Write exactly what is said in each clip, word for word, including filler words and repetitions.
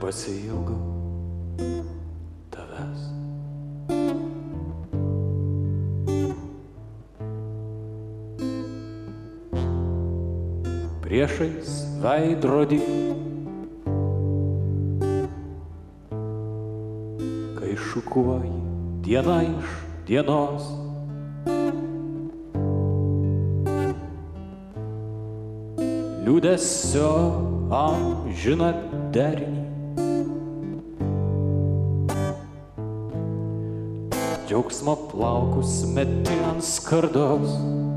pasiilgau tavęs. Priešais veidrodį, kai šukuoji diena iš dienos, liūdesio amžiną derinį, džiaugsmo plaukus meti ant skardos,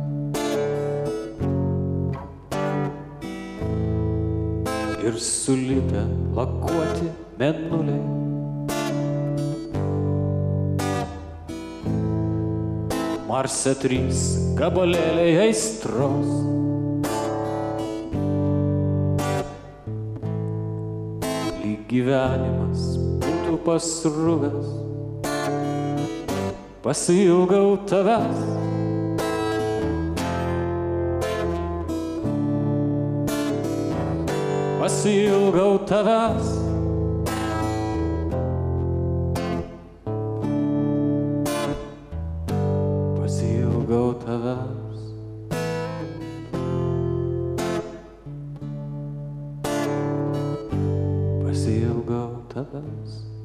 ir sulipę lakuoti mėnuliai. Marse trys gabalėliai aistros, lyg gyvenimas būtų pasruvęs. Pasiilgau tavęs. Pasiilgau tavęs. Pasiilgau tavęs. Pasiilgau tavęs.